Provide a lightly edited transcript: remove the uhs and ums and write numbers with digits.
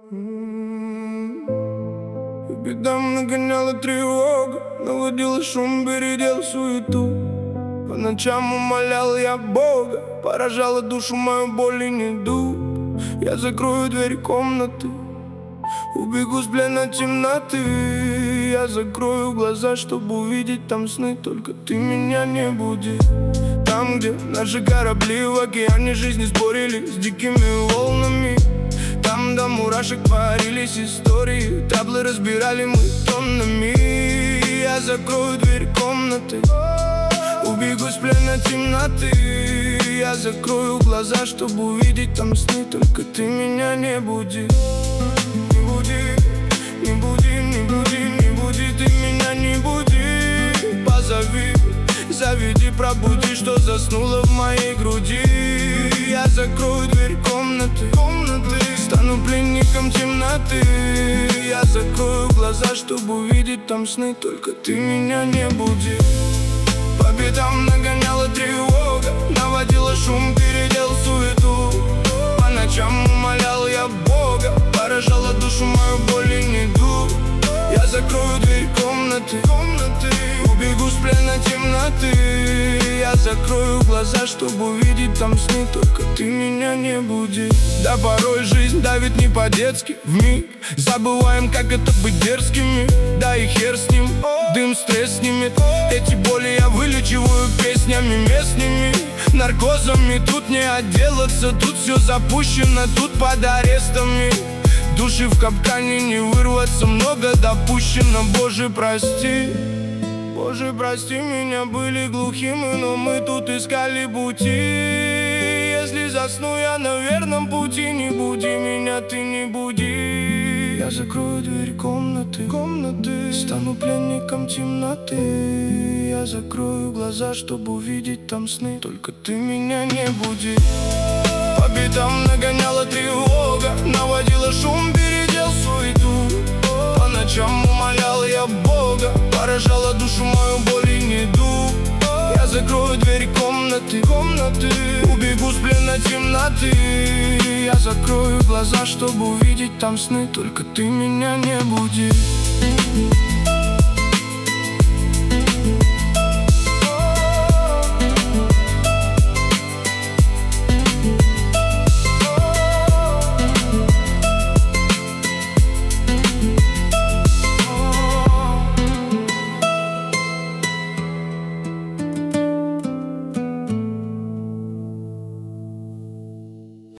Бедам нагоняла тревога, наводила шум, бередил суету. По ночам умолял я Бога, поражала душу мою боль и недуг. Я закрою дверь комнаты, убегу с плена темноты. Я закрою глаза, чтобы увидеть там сны, только ты меня не буди. Там, где наши корабли в океане жизни спорили с дикими волнами. Там до мурашек парились истории, таблы разбирали мы тоннами. Я закрою дверь комнаты, убегу с плена темноты. Я закрою глаза, чтобы увидеть там сны, только ты меня не буди. Не буди, не буди, не буди, не буди, ты меня не буди. Позови, заведи, пробуди, что заснуло в моей груди. Я закрою дверь комнаты, стану пленником темноты. Я закрою глаза, чтобы увидеть там сны, только ты меня не буди. По бедам нагоняла тревога, наводила шум, передел суету. По ночам умолял я Бога, поражала душу мою боль и недуг. Я закрою дверь комнаты, убегу с плена темноты. Я закрою глаза, чтобы увидеть там сны, только ты меня не буди. Да порой жизнь давит не по-детски, вмиг забываем, как это быть дерзкими. Да и хер с ним, дым стресс снимет. Эти боли я вылечиваю песнями местными, наркозами. Тут не отделаться, тут все запущено, тут под арестами. Души в капкане не вырваться, много допущено. Боже, прости, Боже, прости меня, были глухими, но мы тут искали пути. Если засну я на верном пути, не буди меня, ты не буди. Я закрою дверь комнаты, стану пленником темноты. Я закрою глаза, чтобы увидеть там сны, только ты меня не буди. По бедам нагоняла тревога, наводила шум, бередил суету. По ночам умолял я Бога, поражала душу мою боль и недуг. Я закрою дверь комнаты, убегу с плена темноты. Я закрою глаза, чтобы увидеть там сны, только ты меня не буди.